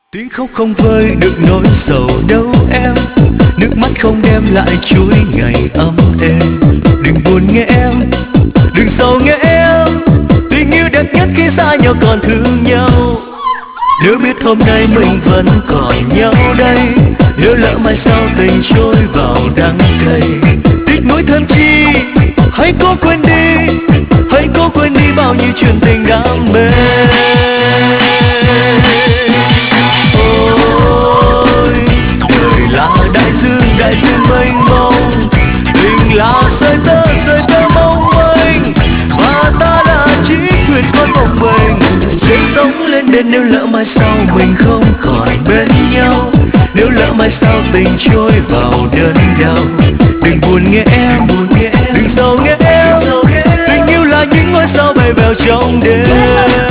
Tiếng khóc không vơi được nỗi sầu đâu em, nước mắt không đem lại chuỗi ngày ấm êm. Đừng buồn nghe em, đừng sầu nghe em, tình yêu đẹp nhất khi xa nhau còn thương nhau. Nếu biết hôm nay mình vẫn còn nhau đây, nếu lỡ mai sau tình trôi vào đắng cay, tiếc nuối thêm chi, hãy cố quên đi, hãy cố quên đi bao nhiêu chuyện tình đam mê. Ôi đời là đại dương mênh mông, tình là sợi tơ mong manh, và ta là chiếc thuyền con một mình sẽ sống lên bên. Nếu lỡ mai sau mình không còn bên nhau, nếu lỡ mai sau tình trôi vào đơn đau, đừng buồn nghe em, đừng sầu nghe em, tình yêu là những ngôi sao bay bèo trong đêm.